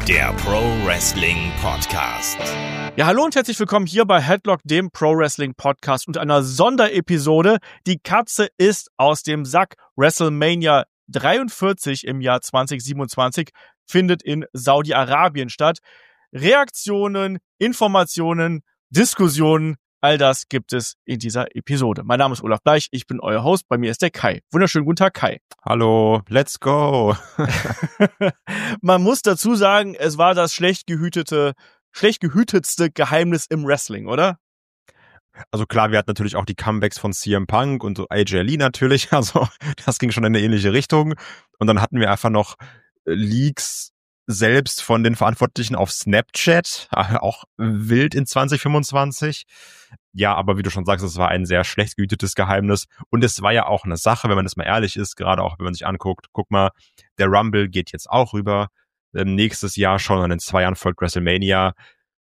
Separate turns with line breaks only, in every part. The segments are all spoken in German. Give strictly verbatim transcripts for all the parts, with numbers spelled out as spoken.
der Pro Wrestling Podcast.
Ja, hallo und herzlich willkommen hier bei Headlock, dem Pro Wrestling Podcast und einer Sonderepisode. Die Katze ist aus dem Sack. WrestleMania dreiundvierzig im Jahr zwanzig siebenundzwanzig findet in Saudi-Arabien statt. Reaktionen, Informationen, Diskussionen, all das gibt es in dieser Episode. Mein Name ist Olaf Bleich, ich bin euer Host, bei mir ist der Kai. Wunderschönen guten Tag, Kai.
Hallo, let's go.
Man muss dazu sagen, es war das schlecht gehütete, schlecht gehütetste Geheimnis im Wrestling, oder?
Also klar, wir hatten natürlich auch die Comebacks von C M Punk und so A J Lee natürlich, also das ging schon in eine ähnliche Richtung. Und dann hatten wir einfach noch Leaks selbst von den Verantwortlichen auf Snapchat, auch wild in zwanzig fünfundzwanzig. Ja, aber wie du schon sagst, es war ein sehr schlecht gehütetes Geheimnis. Und es war ja auch eine Sache, wenn man das mal ehrlich ist, gerade auch wenn man sich anguckt, guck mal, der Rumble geht jetzt auch rüber, ähm, nächstes Jahr schon und in zwei Jahren folgt WrestleMania.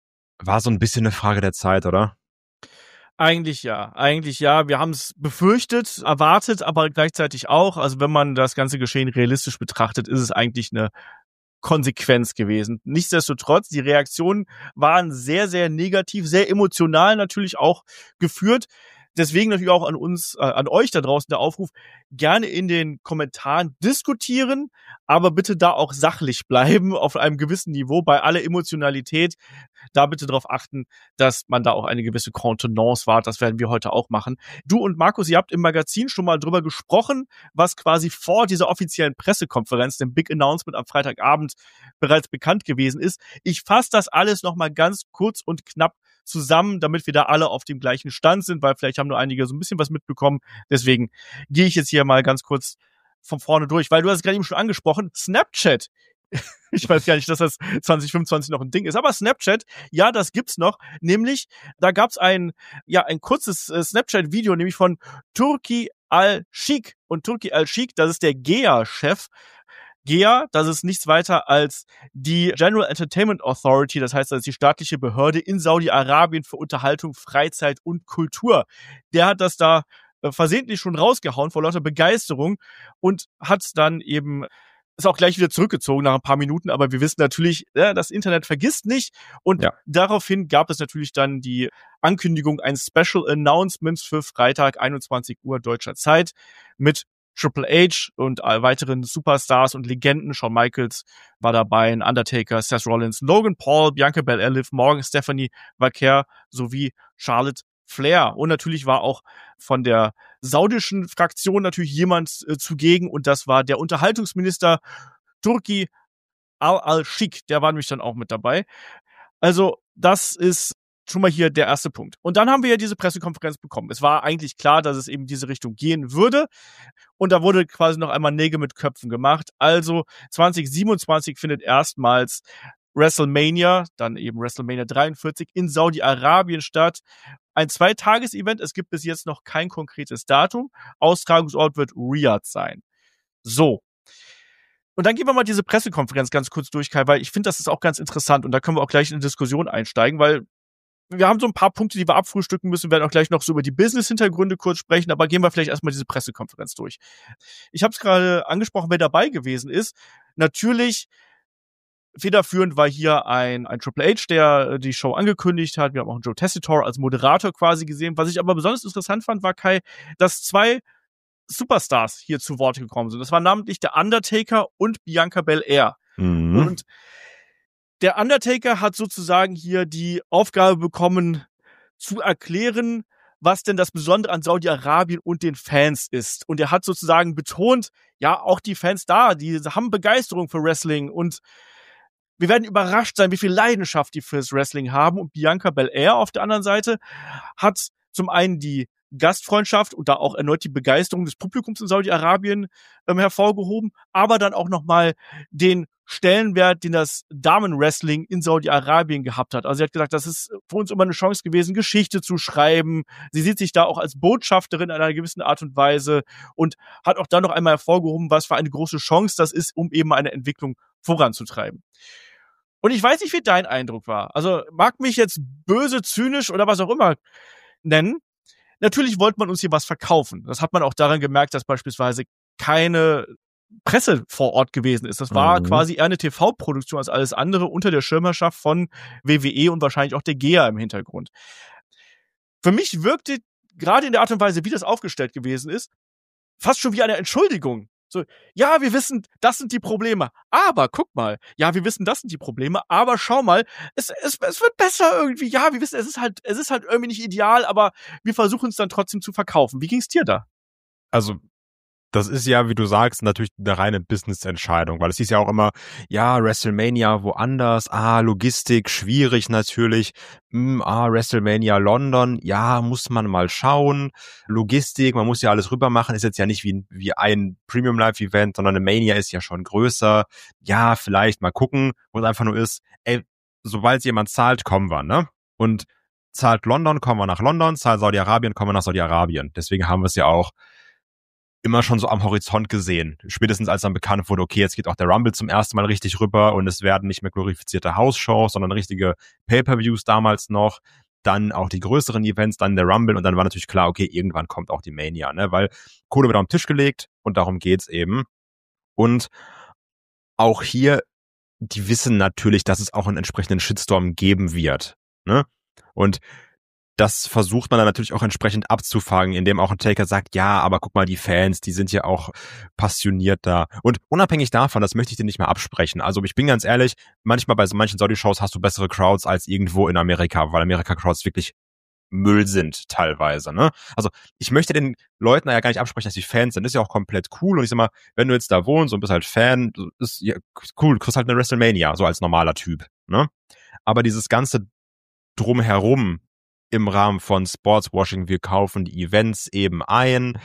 War so ein bisschen eine Frage der Zeit, oder?
Eigentlich ja, eigentlich ja. Wir haben es befürchtet, erwartet, aber gleichzeitig auch. Also wenn man das ganze Geschehen realistisch betrachtet, ist es eigentlich eine Konsequenz gewesen. Nichtsdestotrotz, die Reaktionen waren sehr, sehr negativ, sehr emotional natürlich auch geführt. Deswegen natürlich auch an uns, äh, an euch da draußen der Aufruf, gerne in den Kommentaren diskutieren, aber bitte da auch sachlich bleiben, auf einem gewissen Niveau, bei aller Emotionalität. Da bitte darauf achten, dass man da auch eine gewisse Kontenance wahrt. Das werden wir heute auch machen. Du und Markus, ihr habt im Magazin schon mal drüber gesprochen, was quasi vor dieser offiziellen Pressekonferenz, dem Big Announcement am Freitagabend, bereits bekannt gewesen ist. Ich fasse das alles nochmal ganz kurz und knapp zusammen, damit wir da alle auf dem gleichen Stand sind, weil vielleicht haben nur einige so ein bisschen was mitbekommen. Deswegen gehe ich jetzt hier mal ganz kurz von vorne durch, weil du hast es gerade eben schon angesprochen, Snapchat. Ich weiß gar nicht, dass das zwanzig fünfundzwanzig noch ein Ding ist, aber Snapchat, ja, das gibt's noch. Nämlich, da gab's ein, ja, ein kurzes äh, Snapchat-Video, nämlich von Turki Al-Sheikh. Und Turki Al-Sheikh, das ist der G E A-Chef. G E A, das ist nichts weiter als die General Entertainment Authority, das heißt, das ist die staatliche Behörde in Saudi-Arabien für Unterhaltung, Freizeit und Kultur. Der hat das da äh, versehentlich schon rausgehauen vor lauter Begeisterung und hat dann eben, ist auch gleich wieder zurückgezogen nach ein paar Minuten, aber wir wissen natürlich, ja, das Internet vergisst nicht und ja. Daraufhin gab es natürlich dann die Ankündigung, ein Special Announcement für Freitag einundzwanzig Uhr deutscher Zeit mit Triple H und weiteren Superstars und Legenden. Shawn Michaels war dabei, ein Undertaker, Seth Rollins, Logan Paul, Bianca Belair, Liv Morgan, Stephanie Vaquer sowie Charlotte Flair. Und natürlich war auch von der saudischen Fraktion natürlich jemand äh, zugegen und das war der Unterhaltungsminister Turki Al-Sheikh. Der war nämlich dann auch mit dabei. Also das ist schon mal hier der erste Punkt. Und dann haben wir ja diese Pressekonferenz bekommen. Es war eigentlich klar, dass es eben diese Richtung gehen würde. Und da wurde quasi noch einmal Nägel mit Köpfen gemacht. Also zwanzig siebenundzwanzig findet erstmals WrestleMania, dann eben WrestleMania dreiundvierzig in Saudi-Arabien statt. Ein Zweitages-Event. Es gibt bis jetzt noch kein konkretes Datum. Austragungsort wird Riyadh sein. So. Und dann gehen wir mal diese Pressekonferenz ganz kurz durch, Kai, weil ich finde, das ist auch ganz interessant. Und da können wir auch gleich in eine Diskussion einsteigen, weil wir haben so ein paar Punkte, die wir abfrühstücken müssen. Wir werden auch gleich noch so über die Business-Hintergründe kurz sprechen, aber gehen wir vielleicht erstmal diese Pressekonferenz durch. Ich habe es gerade angesprochen, wer dabei gewesen ist. Natürlich, federführend war hier ein, ein Triple H, der die Show angekündigt hat. Wir haben auch einen Joe Tessitore als Moderator quasi gesehen. Was ich aber besonders interessant fand, war, Kai, dass zwei Superstars hier zu Wort gekommen sind. Das war namentlich der Undertaker und Bianca Belair. Mhm. Und der Undertaker hat sozusagen hier die Aufgabe bekommen, zu erklären, was denn das Besondere an Saudi-Arabien und den Fans ist. Und er hat sozusagen betont, ja, auch die Fans da, die haben Begeisterung für Wrestling und wir werden überrascht sein, wie viel Leidenschaft die fürs Wrestling haben. Und Bianca Belair auf der anderen Seite hat zum einen die Gastfreundschaft und da auch erneut die Begeisterung des Publikums in Saudi-Arabien ähm, hervorgehoben, aber dann auch nochmal den Stellenwert, den das Damenwrestling in Saudi-Arabien gehabt hat. Also sie hat gesagt, das ist für uns immer eine Chance gewesen, Geschichte zu schreiben. Sie sieht sich da auch als Botschafterin in einer gewissen Art und Weise und hat auch dann noch einmal hervorgehoben, was für eine große Chance das ist, um eben eine Entwicklung voranzutreiben. Und ich weiß nicht, wie dein Eindruck war. Also mag mich jetzt böse, zynisch oder was auch immer nennen. Natürlich wollte man uns hier was verkaufen. Das hat man auch daran gemerkt, dass beispielsweise keine Presse vor Ort gewesen ist. Das war
Mhm.
quasi eher eine T V-Produktion als alles andere unter der Schirmherrschaft von W W E und wahrscheinlich auch der G E A im Hintergrund. Für mich wirkte gerade in der Art und Weise, wie das aufgestellt gewesen ist, fast schon wie eine Entschuldigung. So, ja, wir wissen, das sind die Probleme. Aber, guck mal, ja, wir wissen, das sind die Probleme. Aber schau mal, es, es, es wird besser irgendwie. Ja, wir wissen, es ist halt, es ist halt irgendwie nicht ideal, aber wir versuchen es dann trotzdem zu verkaufen. Wie ging's dir da?
Also, das ist ja, wie du sagst, natürlich eine reine Business-Entscheidung, weil es hieß ja auch immer, ja, WrestleMania woanders, ah, Logistik, schwierig natürlich, hm, ah, WrestleMania London, ja, muss man mal schauen, Logistik, man muss ja alles rüber machen, ist jetzt ja nicht wie, wie ein Premium-Live-Event, sondern eine Mania ist ja schon größer, ja, vielleicht mal gucken, wo es einfach nur ist, ey, sobald jemand zahlt, kommen wir, ne? Und zahlt London, kommen wir nach London, zahlt Saudi-Arabien, kommen wir nach Saudi-Arabien, deswegen haben wir es ja auch immer schon so am Horizont gesehen. Spätestens als dann bekannt wurde, okay, jetzt geht auch der Rumble zum ersten Mal richtig rüber und es werden nicht mehr glorifizierte House-Shows, sondern richtige Pay-Per-Views damals noch. Dann auch die größeren Events, dann der Rumble und dann war natürlich klar, okay, irgendwann kommt auch die Mania, ne? Weil Kohle wird auf den Tisch gelegt und darum geht's eben. Und auch hier, die wissen natürlich, dass es auch einen entsprechenden Shitstorm geben wird, ne? Und das versucht man dann natürlich auch entsprechend abzufangen, indem auch ein Taker sagt, ja, aber guck mal, die Fans, die sind ja auch passioniert da. Und unabhängig davon, das möchte ich dir nicht mehr absprechen. Also ich bin ganz ehrlich, manchmal bei so manchen Saudi-Shows hast du bessere Crowds als irgendwo in Amerika, weil Amerika-Crowds wirklich Müll sind teilweise, ne? Also ich möchte den Leuten ja gar nicht absprechen, dass sie Fans sind. Das ist ja auch komplett cool. Und ich sag mal, wenn du jetzt da wohnst und bist halt Fan, ist ja cool, du kriegst halt eine WrestleMania, so als normaler Typ, ne? Aber dieses ganze Drumherum im Rahmen von Sportswashing, wir kaufen die Events eben ein.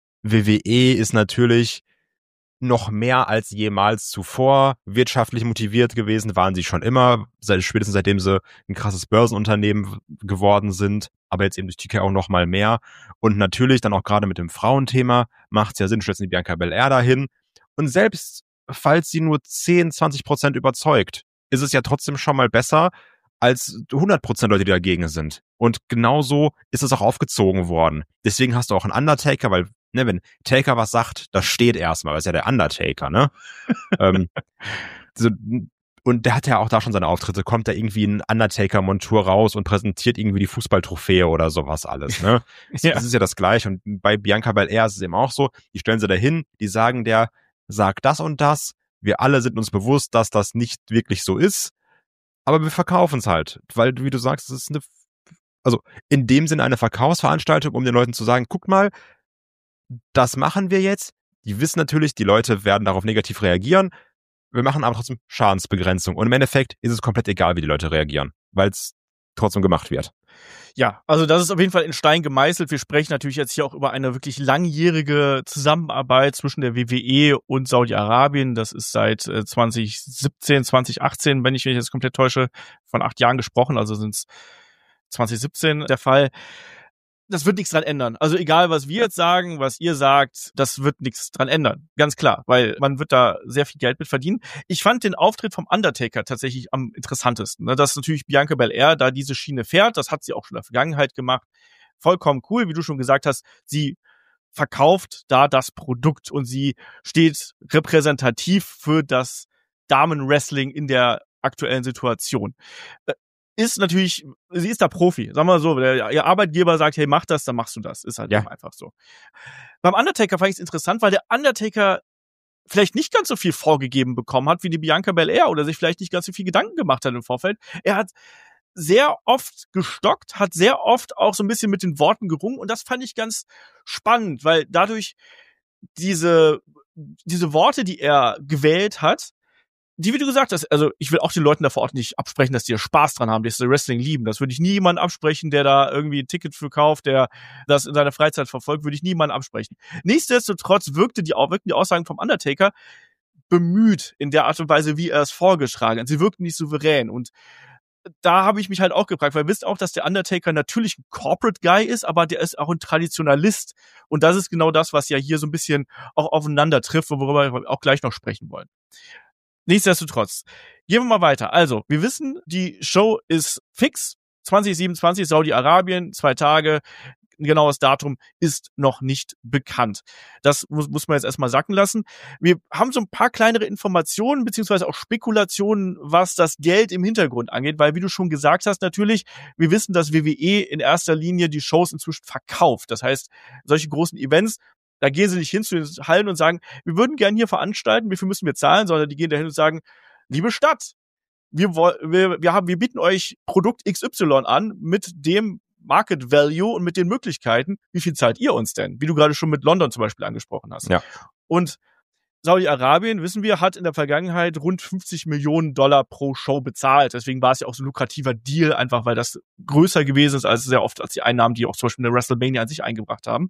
W W E ist natürlich noch mehr als jemals zuvor wirtschaftlich motiviert gewesen, waren sie schon immer, seit, spätestens seitdem sie ein krasses Börsenunternehmen geworden sind, aber jetzt eben durch T K O noch mal mehr. Und natürlich dann auch gerade mit dem Frauenthema macht es ja Sinn, stellen die Bianca Belair dahin. Und selbst falls sie nur zehn, zwanzig Prozent überzeugt, ist es ja trotzdem schon mal besser, als hundert Prozent Leute, die dagegen sind. Und genauso ist es auch aufgezogen worden. Deswegen hast du auch einen Undertaker, weil, ne, wenn Taker was sagt, das steht erstmal, weil es ja der Undertaker, ne? ähm, so, und der hat ja auch da schon seine Auftritte, kommt da irgendwie ein Undertaker-Montur raus und präsentiert irgendwie die Fußballtrophäe oder sowas alles, ne?
Ja.
Das ist ja das Gleiche. Und bei Bianca Belair ist es eben auch so, die stellen sie dahin, die sagen der, sag das und das, wir alle sind uns bewusst, dass das nicht wirklich so ist, aber wir verkaufen es halt, weil, wie du sagst, es ist eine, also in dem Sinne eine Verkaufsveranstaltung, um den Leuten zu sagen, guck mal, das machen wir jetzt. Die wissen natürlich, die Leute werden darauf negativ reagieren. Wir machen aber trotzdem Schadensbegrenzung. Und im Endeffekt ist es komplett egal, wie die Leute reagieren, weil es trotzdem gemacht wird.
Ja, also das ist auf jeden Fall in Stein gemeißelt. Wir sprechen natürlich jetzt hier auch über eine wirklich langjährige Zusammenarbeit zwischen der W W E und Saudi-Arabien. Das ist seit zwanzig siebzehn, zwanzig achtzehn, wenn ich mich jetzt komplett täusche, von acht Jahren gesprochen. Also sind es zwanzig siebzehn der Fall. Das wird nichts dran ändern. Also egal, was wir jetzt sagen, was ihr sagt, das wird nichts dran ändern. Ganz klar, weil man wird da sehr viel Geld mit verdienen. Ich fand den Auftritt vom Undertaker tatsächlich am interessantesten. Dass natürlich Bianca Belair da diese Schiene fährt, das hat sie auch schon in der Vergangenheit gemacht. Vollkommen cool, wie du schon gesagt hast. Sie verkauft da das Produkt und sie steht repräsentativ für das Damenwrestling in der aktuellen Situation. Ist natürlich, sie ist da Profi, sagen wir mal so, der, ihr Arbeitgeber sagt, hey, mach das, dann machst du das, ist halt
ja.
einfach so. Beim Undertaker fand ich es interessant, weil der Undertaker vielleicht nicht ganz so viel vorgegeben bekommen hat wie die Bianca Belair oder sich vielleicht nicht ganz so viel Gedanken gemacht hat im Vorfeld. Er hat sehr oft gestockt, hat sehr oft auch so ein bisschen mit den Worten gerungen und das fand ich ganz spannend, weil dadurch diese, diese Worte, die er gewählt hat, die, wie du gesagt hast, also ich will auch den Leuten da vor Ort nicht absprechen, dass die ja Spaß dran haben, dass sie Wrestling lieben. Das würde ich nie jemandem absprechen, der da irgendwie ein Ticket für kauft, der das in seiner Freizeit verfolgt, würde ich niemandem absprechen. Nichtsdestotrotz wirkte die, wirkten die Aussagen vom Undertaker bemüht in der Art und Weise, wie er es vorgeschlagen hat. Sie wirkten nicht souverän und da habe ich mich halt auch gefragt, weil ihr wisst auch, dass der Undertaker natürlich ein Corporate Guy ist, aber der ist auch ein Traditionalist und das ist genau das, was ja hier so ein bisschen auch aufeinander trifft, worüber wir auch gleich noch sprechen wollen. Nichtsdestotrotz, gehen wir mal weiter. Also, wir wissen, die Show ist fix. zwanzig siebenundzwanzig, Saudi-Arabien, zwei Tage. ein genaues Datum ist noch nicht bekannt. Das muss, muss man jetzt erstmal sacken lassen. Wir haben so ein paar kleinere Informationen beziehungsweise auch Spekulationen, was das Geld im Hintergrund angeht, weil wie du schon gesagt hast, natürlich, wir wissen, dass W W E in erster Linie die Shows inzwischen verkauft. Das heißt, solche großen Events, da gehen sie nicht hin zu den Hallen und sagen, wir würden gerne hier veranstalten, wie viel müssen wir zahlen, sondern die gehen dahin und sagen, liebe Stadt, wir, wir, wir, haben, wir bieten euch Produkt X Y an mit dem Market Value und mit den Möglichkeiten. Wie viel zahlt ihr uns denn? Wie du gerade schon mit London zum Beispiel angesprochen hast.
Ja.
Und Saudi-Arabien, wissen wir, hat in der Vergangenheit rund fünfzig Millionen Dollar pro Show bezahlt. Deswegen war es ja auch so ein lukrativer Deal, einfach weil das größer gewesen ist als sehr oft als die Einnahmen, die auch zum Beispiel in der WrestleMania an sich eingebracht haben.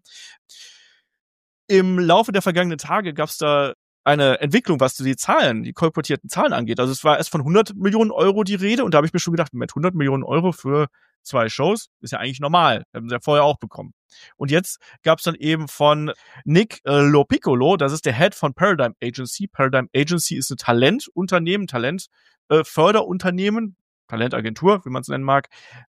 Im Laufe der vergangenen Tage gab es da eine Entwicklung, was die Zahlen, die kolportierten Zahlen angeht. Also es war erst von hundert Millionen Euro die Rede und da habe ich mir schon gedacht, mit hundert Millionen Euro für zwei Shows ist ja eigentlich normal. Haben sie ja vorher auch bekommen. Und jetzt gab es dann eben von Nick äh, Lopiccolo, das ist der Head von Paradigm Agency. Paradigm Agency ist ein Talentunternehmen, Talentförderunternehmen, äh, Talentagentur, wie man es nennen mag,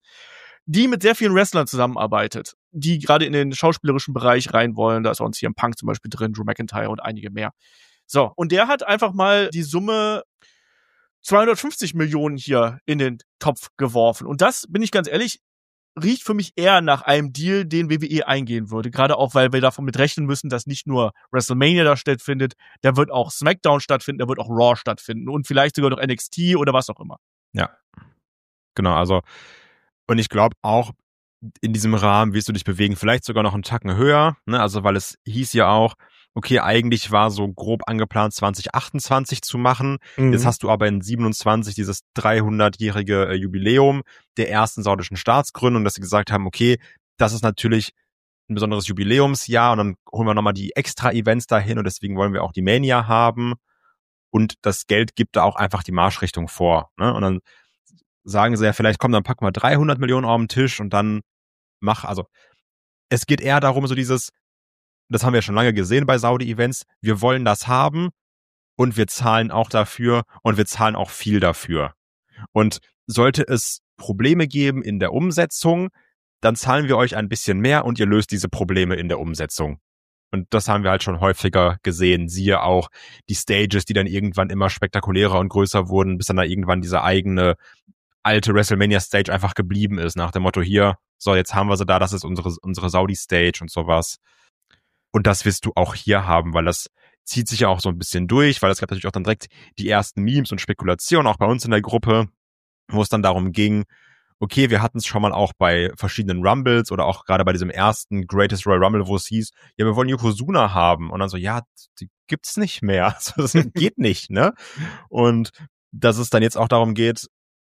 die mit sehr vielen Wrestlern zusammenarbeitet, die gerade in den schauspielerischen Bereich rein wollen. Da ist auch ein C M Punk zum Beispiel drin, Drew McIntyre und einige mehr. So, und der hat einfach mal die Summe zweihundertfünfzig Millionen hier in den Topf geworfen. Und das, bin ich ganz ehrlich, riecht für mich eher nach einem Deal, den W W E eingehen würde. Gerade auch, weil wir davon mit rechnen müssen, dass nicht nur WrestleMania da stattfindet, da wird auch SmackDown stattfinden, da wird auch Raw stattfinden und vielleicht sogar noch N X T oder was auch immer.
Ja, genau, also und ich glaube auch, in diesem Rahmen wirst du dich bewegen, vielleicht sogar noch einen Tacken höher, ne? Also weil es hieß ja auch, okay, eigentlich war so grob angeplant zwanzig achtundzwanzig zu machen. Mhm. Jetzt hast du aber in siebenundzwanzig dieses dreihundertjährige äh, Jubiläum der ersten saudischen Staatsgründung, dass sie gesagt haben, okay, das ist natürlich ein besonderes Jubiläumsjahr und dann holen wir nochmal die Extra-Events dahin und deswegen wollen wir auch die Mania haben und das Geld gibt da auch einfach die Marschrichtung vor, ne? Und dann sagen sie ja vielleicht, komm, dann packen wir dreihundert Millionen auf den Tisch und dann mach, also es geht eher darum, so dieses, das haben wir schon lange gesehen bei Saudi-Events, wir wollen das haben und wir zahlen auch dafür und wir zahlen auch viel dafür. Und sollte es Probleme geben in der Umsetzung, dann zahlen wir euch ein bisschen mehr und ihr löst diese Probleme in der Umsetzung. Und das haben wir halt schon häufiger gesehen. Siehe auch die Stages, die dann irgendwann immer spektakulärer und größer wurden, bis dann da irgendwann diese eigene alte WrestleMania-Stage einfach geblieben ist, nach dem Motto hier, so, jetzt haben wir sie da, das ist unsere, unsere Saudi-Stage und sowas. Und das wirst du auch hier haben, weil das zieht sich ja auch so ein bisschen durch, weil es gab natürlich auch dann direkt die ersten Memes und Spekulationen, auch bei uns in der Gruppe, wo es dann darum ging, okay, wir hatten es schon mal auch bei verschiedenen Rumbles oder auch gerade bei diesem ersten Greatest Royal Rumble, wo es hieß, ja, wir wollen Yokozuna haben. Und dann so, ja, die gibt's nicht mehr. Das geht nicht, ne? Und dass es dann jetzt auch darum geht,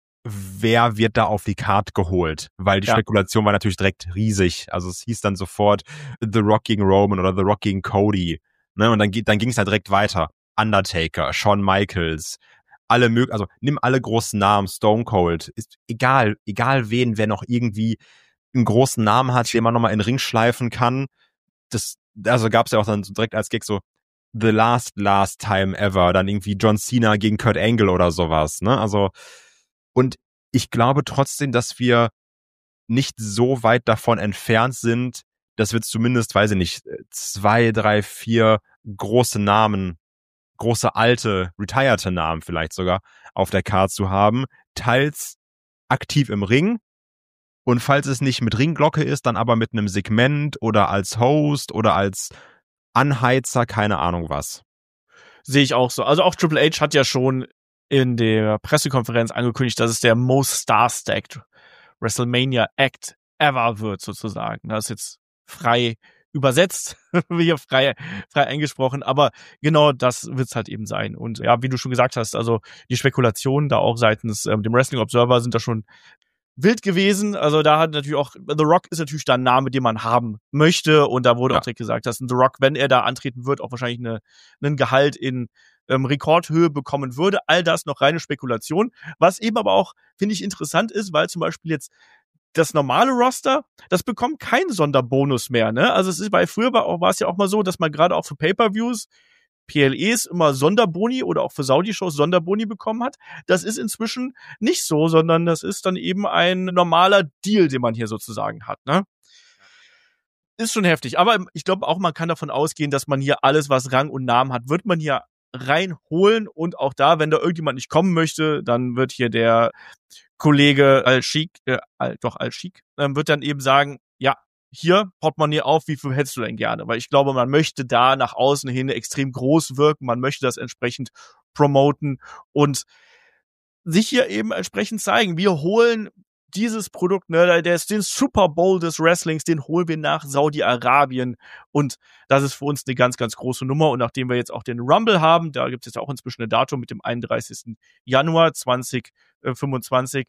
wer wird da auf die Card geholt? Weil die ja. Spekulation war natürlich direkt riesig. Also es hieß dann sofort The Rock gegen Roman oder The Rock gegen Cody. Ne? Und dann, dann ging es halt direkt weiter. Undertaker, Shawn Michaels, alle mög, also nimm alle großen Namen, Stone Cold, ist egal, egal wen, wer noch irgendwie einen großen Namen hat, den man nochmal in den Ring schleifen kann. Das, also gab es ja auch dann so direkt als Gag so The Last Last Time Ever, dann irgendwie John Cena gegen Kurt Angle oder sowas, ne? Also und ich glaube trotzdem, dass wir nicht so weit davon entfernt sind, dass wir zumindest, weiß ich nicht, zwei, drei, vier große Namen, große alte, retired Namen vielleicht sogar auf der Card zu haben, teils aktiv im Ring und falls es nicht mit Ringglocke ist, dann aber mit einem Segment oder als Host oder als Anheizer, keine Ahnung was.
Sehe ich auch so. Also auch Triple H hat ja schon in der Pressekonferenz angekündigt, dass es der most star-stacked WrestleMania Act ever wird, sozusagen. Das ist jetzt frei übersetzt, hier frei, frei eingesprochen, aber genau das wird's halt eben sein. Und ja, wie du schon gesagt hast, also die Spekulationen da auch seitens ähm, dem Wrestling Observer sind da schon wild gewesen. Also da hat natürlich auch, The Rock ist natürlich da ein Name, den man haben möchte und da wurde ja. auch direkt gesagt, dass The Rock, wenn er da antreten wird, auch wahrscheinlich eine, einen Gehalt in ähm, Rekordhöhe bekommen würde. All das noch reine Spekulation. Was eben aber auch, finde ich, interessant ist, weil zum Beispiel jetzt das normale Roster, das bekommt keinen Sonderbonus mehr, ne? Also es ist bei früher war, war es ja auch mal so, dass man gerade auch für Pay-Per-Views P L Es immer Sonderboni oder auch für Saudi-Shows Sonderboni bekommen hat. Das ist inzwischen nicht so, sondern das ist dann eben ein normaler Deal, den man hier sozusagen hat, ne? ist schon heftig. Aber ich glaube auch, man kann davon ausgehen, dass man hier alles, was Rang und Namen hat, wird man hier reinholen. Und auch da, wenn da irgendjemand nicht kommen möchte, dann wird hier der Kollege Al-Sheikh, äh, Al, doch Al-Sheikh, ähm, wird dann eben sagen, ja, hier, Portemonnaie auf, wie viel hättest du denn gerne? Weil ich glaube, man möchte da nach außen hin extrem groß wirken, man möchte das entsprechend promoten und sich hier eben entsprechend zeigen. Wir holen dieses Produkt, ne, der ist den Super Bowl des Wrestlings, den holen wir nach Saudi-Arabien und das ist für uns eine ganz, ganz große Nummer und nachdem wir jetzt auch den Rumble haben, da gibt es jetzt auch inzwischen ein Datum mit dem einunddreißigsten Januar zweitausendfünfundzwanzig.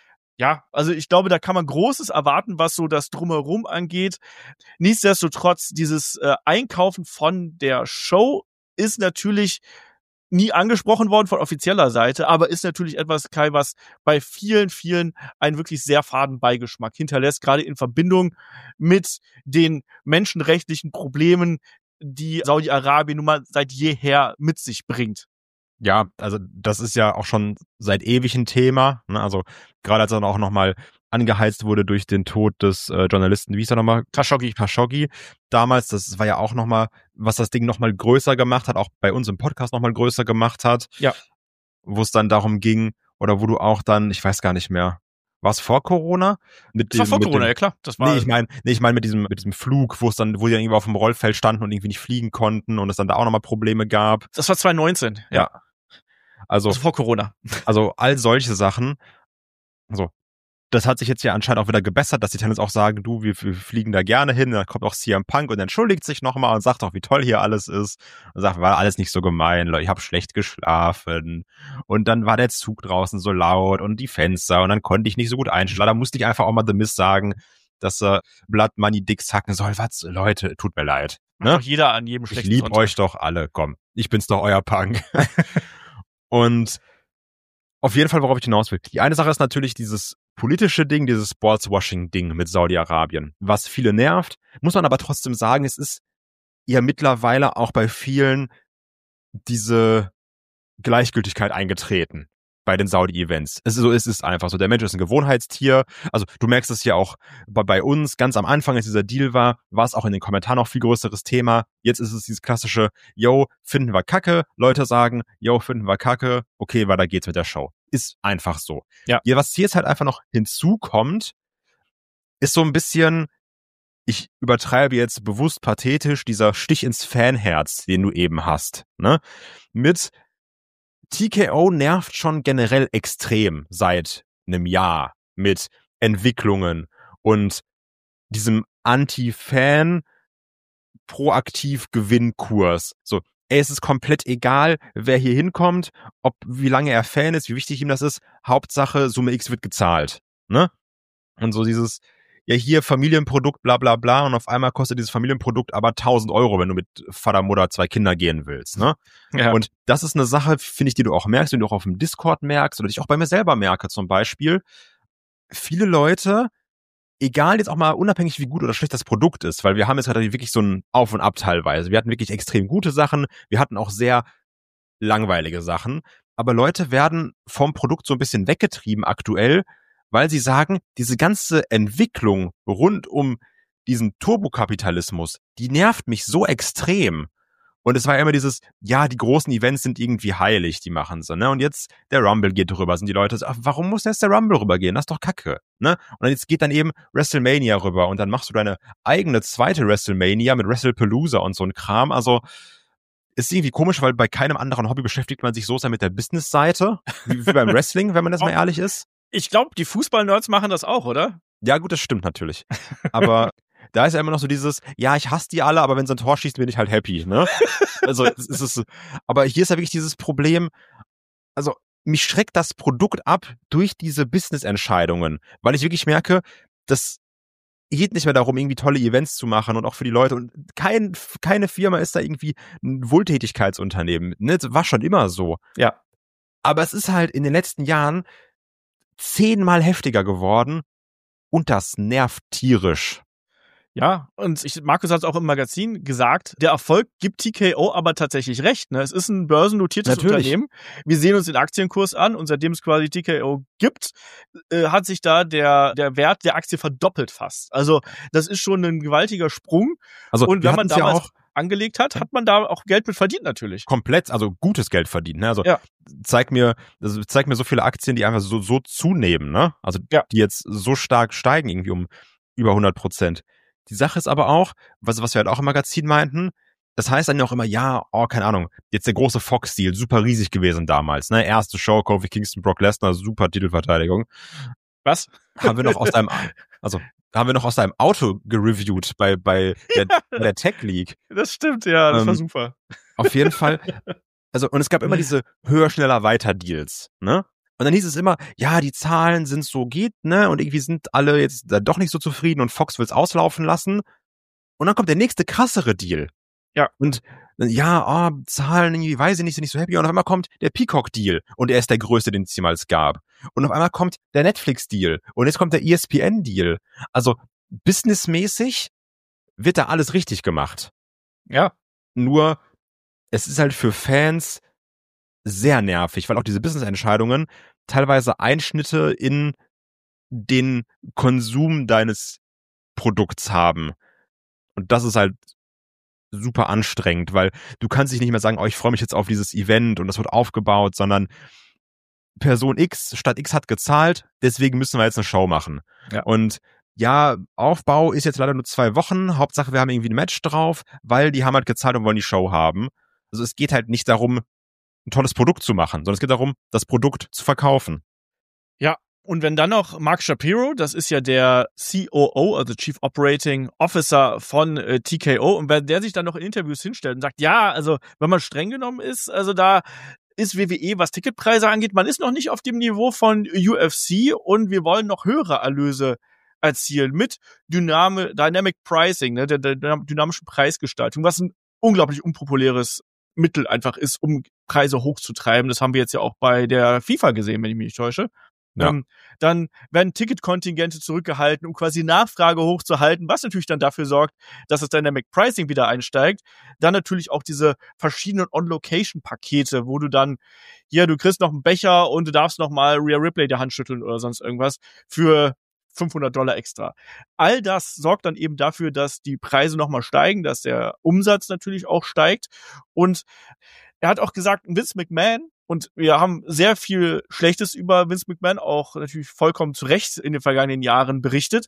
Ja, also ich glaube, da kann man Großes erwarten, was so das Drumherum angeht. Nichtsdestotrotz, dieses äh, Einkaufen von der Show ist natürlich nie angesprochen worden von offizieller Seite, aber ist natürlich etwas, Kai, was bei vielen, vielen einen wirklich sehr faden Beigeschmack hinterlässt, gerade in Verbindung mit den menschenrechtlichen Problemen, die Saudi-Arabien nun mal seit jeher mit sich bringt.
Ja, also das ist ja auch schon seit ewig ein Thema, ne? Also gerade als er dann auch nochmal angeheizt wurde durch den Tod des äh, Journalisten, wie hieß er nochmal?
Khashoggi.
Khashoggi. Damals, das war ja auch nochmal, was das Ding nochmal größer gemacht hat, auch bei uns im Podcast nochmal größer gemacht hat.
Ja.
Wo es dann darum ging, oder wo du auch dann, ich weiß gar nicht mehr, war es vor Corona? Mit
das war
dem,
vor
mit
Corona,
dem,
ja klar. Das war
nee, ich meine, nee, ich meine mit diesem, mit diesem Flug, wo es dann, wo die dann irgendwie auf dem Rollfeld standen und irgendwie nicht fliegen konnten und es dann da auch nochmal Probleme gab.
Das war zwanzig neunzehn, ja.
ja. Also,
also vor Corona.
Also all solche Sachen. Also, das hat sich jetzt ja anscheinend auch wieder gebessert, dass die Tennis auch sagen, du, wir, wir fliegen da gerne hin. Dann kommt auch C M Punk und entschuldigt sich nochmal und sagt auch, wie toll hier alles ist. Und sagt, war alles nicht so gemein, Leute, ich habe schlecht geschlafen. Und dann war der Zug draußen so laut und die Fenster und dann konnte ich nicht so gut einschlafen. Da musste ich einfach auch mal The Miz sagen, dass er äh, Blood Money Dick sacken soll. Was, Leute, tut mir leid. Ne?
Doch jeder an jedem schlechten
Ich lieb
Sonntag.
euch doch alle, komm. Ich bin's doch euer Punk. Und auf jeden Fall, worauf ich hinaus will. Die eine Sache ist natürlich dieses politische Ding, dieses Sportswashing-Ding mit Saudi-Arabien, was viele nervt. Muss man aber trotzdem sagen, es ist ja mittlerweile auch bei vielen diese Gleichgültigkeit eingetreten bei den Saudi-Events. Es ist so, es ist einfach so. Der Mensch ist ein Gewohnheitstier. Also du merkst es ja auch bei, bei uns. Ganz am Anfang, als dieser Deal war, war es auch in den Kommentaren noch viel größeres Thema. Jetzt ist es dieses klassische, yo, finden wir Kacke. Leute sagen, yo, finden wir Kacke. Okay, weiter geht's mit der Show. Ist einfach so.
Ja.
Ja, was hier jetzt halt einfach noch hinzukommt, ist so ein bisschen, ich übertreibe jetzt bewusst pathetisch, dieser Stich ins Fanherz, den du eben hast, ne? Mit T K O nervt schon generell extrem seit einem Jahr mit Entwicklungen und diesem Anti-Fan proaktiv Gewinnkurs. So, ey, es ist komplett egal, wer hier hinkommt, ob wie lange er Fan ist, wie wichtig ihm das ist. Hauptsache, Summe X wird gezahlt, ne? Und so dieses, ja, hier Familienprodukt, bla bla bla, und auf einmal kostet dieses Familienprodukt aber tausend Euro, wenn du mit Vater, Mutter, zwei Kinder gehen willst, ne?
Ja.
Und das ist eine Sache, finde ich, die du auch merkst, die du auch auf dem Discord merkst oder die ich auch bei mir selber merke zum Beispiel. Viele Leute, egal jetzt auch mal unabhängig, wie gut oder schlecht das Produkt ist, weil wir haben jetzt gerade wirklich so ein Auf und Ab teilweise. Wir hatten wirklich extrem gute Sachen, wir hatten auch sehr langweilige Sachen, aber Leute werden vom Produkt so ein bisschen weggetrieben aktuell, weil sie sagen, diese ganze Entwicklung rund um diesen Turbokapitalismus, die nervt mich so extrem. Und es war immer dieses, ja, die großen Events sind irgendwie heilig, die machen sie, ne? Und jetzt der Rumble geht rüber, sind die Leute so, ach, warum muss jetzt der Rumble rübergehen? Das ist doch Kacke, ne? Und dann jetzt geht dann eben WrestleMania rüber und dann machst du deine eigene zweite WrestleMania mit WrestlePalooza und so ein Kram. Also ist irgendwie komisch, weil bei keinem anderen Hobby beschäftigt man sich so sehr mit der Business-Seite, wie, wie beim Wrestling, wenn man das mal ehrlich ist.
Ich glaube, die Fußball-Nerds machen das auch, oder?
Ja, gut, das stimmt natürlich. Aber da ist ja immer noch so dieses, ja, ich hasse die alle, aber wenn sie ein Tor schießt, bin ich halt happy, ne? Also, es ist, aber hier ist ja wirklich dieses Problem, also, mich schreckt das Produkt ab durch diese Business-Entscheidungen, weil ich wirklich merke, das geht nicht mehr darum, irgendwie tolle Events zu machen und auch für die Leute und kein, keine Firma ist da irgendwie ein Wohltätigkeitsunternehmen, ne? Das war schon immer so.
Ja.
Aber es ist halt in den letzten Jahren zehnmal heftiger geworden und das nervt tierisch.
Ja, und ich, Markus hat es auch im Magazin gesagt, der Erfolg gibt T K O aber tatsächlich recht. Ne? Es ist ein börsennotiertes
Natürlich.
Unternehmen. Wir sehen uns den Aktienkurs an und seitdem es quasi T K O gibt, äh, hat sich da der, der Wert der Aktie verdoppelt fast. Also das ist schon ein gewaltiger Sprung.
Also
und
wir
wenn man
hatten's ja
damals
auch
angelegt hat, hat man da auch Geld mit verdient natürlich.
komplett, also gutes Geld verdient. Ne? Also
Ja.
zeig mir, also zeig mir so viele Aktien, die einfach so, so zunehmen, ne? Also
Ja.
die jetzt so stark steigen, irgendwie um über hundert Prozent. Die Sache ist aber auch, was, was wir halt auch im Magazin meinten, das heißt dann auch immer, ja, oh, keine Ahnung, jetzt der große Fox-Deal, super riesig gewesen damals, ne? Erste Show, Kofi Kingston, Brock Lesnar, super Titelverteidigung.
Was?
Haben wir noch aus deinem, also haben wir noch aus deinem Auto gereviewt bei, bei der, bei der Tech League.
Das stimmt, ja, das
Ähm,
war super.
Auf jeden Fall. Also, und es gab immer diese höher, schneller, weiter Deals, ne? Und dann hieß es immer, ja, die Zahlen sind so geht, ne? Und irgendwie sind alle jetzt da doch nicht so zufrieden und Fox will's auslaufen lassen. Und dann kommt der nächste krassere Deal.
Ja.
Und ja, oh, Zahlen, irgendwie weiß ich nicht, sind nicht so happy. Und auf einmal kommt der Peacock-Deal. Und er ist der größte, den es jemals gab. Und auf einmal kommt der Netflix-Deal. Und jetzt kommt der E S P N-Deal. Also, businessmäßig wird da alles richtig gemacht.
Ja.
Nur, es ist halt für Fans sehr nervig, weil auch diese Business-Entscheidungen teilweise Einschnitte in den Konsum deines Produkts haben. Und das ist halt super anstrengend, weil du kannst dich nicht mehr sagen, oh, ich freue mich jetzt auf dieses Event und das wird aufgebaut, sondern Person X, Stadt X hat gezahlt, deswegen müssen wir jetzt eine Show machen.
Ja.
Und ja, Aufbau ist jetzt leider nur zwei Wochen, Hauptsache wir haben irgendwie ein Match drauf, weil die haben halt gezahlt und wollen die Show haben. Also es geht halt nicht darum, ein tolles Produkt zu machen, sondern es geht darum, das Produkt zu verkaufen.
Ja, und wenn dann noch Mark Shapiro, das ist ja der C O O, also Chief Operating Officer von äh, T K O, und wenn der sich dann noch in Interviews hinstellt und sagt, ja, also wenn man streng genommen ist, also da ist W W E, was Ticketpreise angeht, man ist noch nicht auf dem Niveau von U F C und wir wollen noch höhere Erlöse erzielen mit Dynam- Dynamic Pricing, ne, der, der dynamischen Preisgestaltung, was ein unglaublich unpopuläres Mittel einfach ist, um Preise hochzutreiben. Das haben wir jetzt ja auch bei der FIFA gesehen, wenn ich mich nicht täusche.
Ja.
Ähm, dann werden Ticketkontingente zurückgehalten, um quasi Nachfrage hochzuhalten, was natürlich dann dafür sorgt, dass das Dynamic Pricing wieder einsteigt. Dann natürlich auch diese verschiedenen On-Location-Pakete, wo du dann, hier, du kriegst noch einen Becher und du darfst noch mal Rhea Ripley die Hand schütteln oder sonst irgendwas für fünfhundert Dollar extra. All das sorgt dann eben dafür, dass die Preise nochmal steigen, dass der Umsatz natürlich auch steigt. Und er hat auch gesagt, Vince McMahon, und wir haben sehr viel Schlechtes über Vince McMahon auch natürlich vollkommen zu Recht in den vergangenen Jahren berichtet.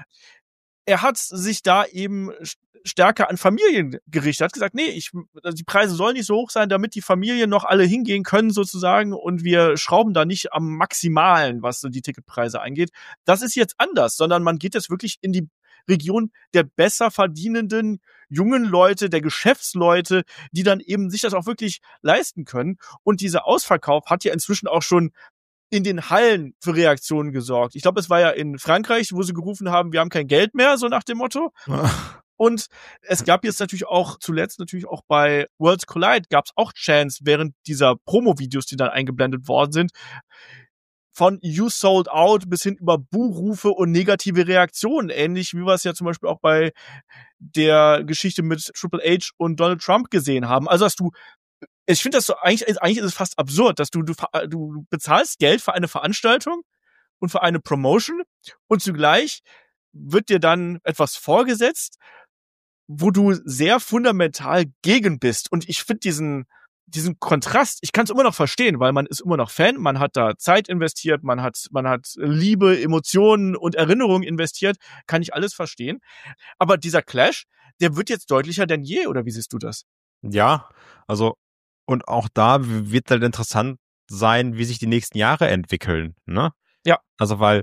Er hat sich da eben stärker an Familien gerichtet. Er hat gesagt, nee, ich, also die Preise sollen nicht so hoch sein, damit die Familien noch alle hingehen können sozusagen und wir schrauben da nicht am Maximalen, was so die Ticketpreise angeht. Das ist jetzt anders, sondern man geht jetzt wirklich in die Region der besser verdienenden jungen Leute, der Geschäftsleute, die dann eben sich das auch wirklich leisten können. Und dieser Ausverkauf hat ja inzwischen auch schon in den Hallen für Reaktionen gesorgt. Ich glaube, es war ja in Frankreich, wo sie gerufen haben, wir haben kein Geld mehr, so nach dem Motto. Und es gab jetzt natürlich auch zuletzt natürlich auch bei Worlds Collide gab es auch Chants während dieser Promo-Videos, die dann eingeblendet worden sind, von You Sold Out bis hin über Buhrufe und negative Reaktionen. Ähnlich wie wir es ja zum Beispiel auch bei der Geschichte mit Triple H und Donald Trump gesehen haben. Also, dass du, ich finde das so, eigentlich, eigentlich ist es fast absurd, dass du, du, du bezahlst Geld für eine Veranstaltung und für eine Promotion und zugleich wird dir dann etwas vorgesetzt, wo du sehr fundamental gegen bist. Und ich finde diesen, diesen Kontrast, ich kann es immer noch verstehen, weil man ist immer noch Fan, man hat da Zeit investiert, man hat, man hat Liebe, Emotionen und Erinnerungen investiert, kann ich alles verstehen. Aber dieser Clash, der wird jetzt deutlicher denn je, oder wie siehst du das?
Ja, also, und auch da wird halt interessant sein, wie sich die nächsten Jahre entwickeln, ne?
Ja.
Also, weil,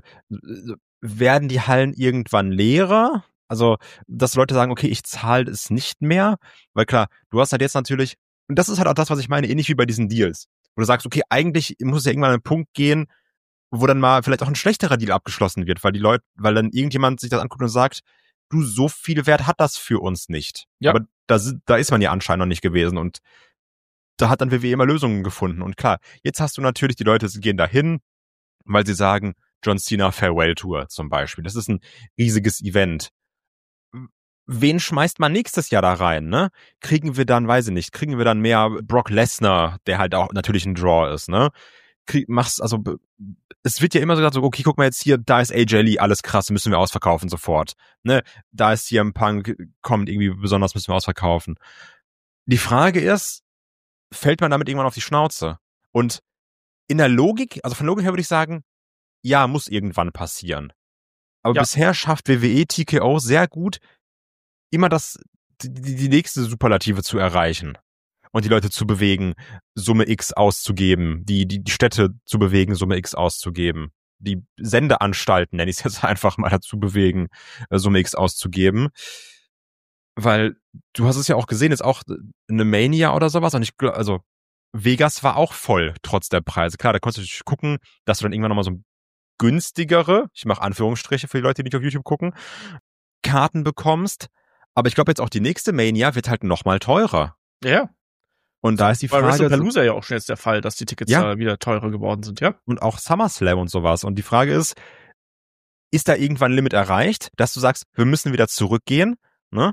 werden die Hallen irgendwann leerer? Also, dass Leute sagen, okay, ich zahle es nicht mehr, weil klar, du hast halt jetzt natürlich, und das ist halt auch das, was ich meine, ähnlich wie bei diesen Deals, wo du sagst, okay, eigentlich muss es ja irgendwann an einen Punkt gehen, wo dann mal vielleicht auch ein schlechterer Deal abgeschlossen wird, weil die Leute, weil dann irgendjemand sich das anguckt und sagt, du, so viel Wert hat das für uns nicht.
Ja.
Aber da, da ist man ja anscheinend noch nicht gewesen und da hat dann W W E immer Lösungen gefunden. Und klar, jetzt hast du natürlich, die Leute gehen dahin, weil sie sagen, John Cena Farewell Tour zum Beispiel. Das ist ein riesiges Event. wen schmeißt man nächstes Jahr da rein, ne? Kriegen wir dann, weiß ich nicht, kriegen wir dann mehr Brock Lesnar, der halt auch natürlich ein Draw ist, ne? Krieg, machst, also, es wird ja immer so gesagt, so, okay, guck mal jetzt hier, da ist A J Lee, alles krass, müssen wir ausverkaufen sofort, ne? Da ist C M Punk, kommt irgendwie besonders, müssen wir ausverkaufen. Die Frage ist, fällt man damit irgendwann auf die Schnauze? Und in der Logik, also von Logik her würde ich sagen, ja, muss irgendwann passieren. Aber
Ja.
bisher schafft W W E T K O sehr gut, immer das, die, die nächste Superlative zu erreichen und die Leute zu bewegen, Summe X auszugeben, die, die, die Städte zu bewegen, Summe X auszugeben, die Sendeanstalten, nenne ich es jetzt einfach mal, dazu bewegen, Summe X auszugeben. Weil du hast es ja auch gesehen, jetzt auch eine Mania oder sowas und ich glaube, also Vegas war auch voll, trotz der Preise. Klar, da konntest du natürlich gucken, dass du dann irgendwann nochmal so günstigere, ich mache Anführungsstriche für die Leute, die nicht auf YouTube gucken, Karten bekommst. Aber ich glaube jetzt auch die nächste Mania wird halt nochmal teurer.
Ja.
Und da ist die
Bei
Frage...
WrestlePalooza ja auch schon jetzt der Fall, dass die Tickets
Ja.
äh, wieder teurer geworden sind, ja.
Und auch SummerSlam und sowas. Und die Frage ist, ist da irgendwann ein Limit erreicht, dass du sagst, wir müssen wieder zurückgehen, ne?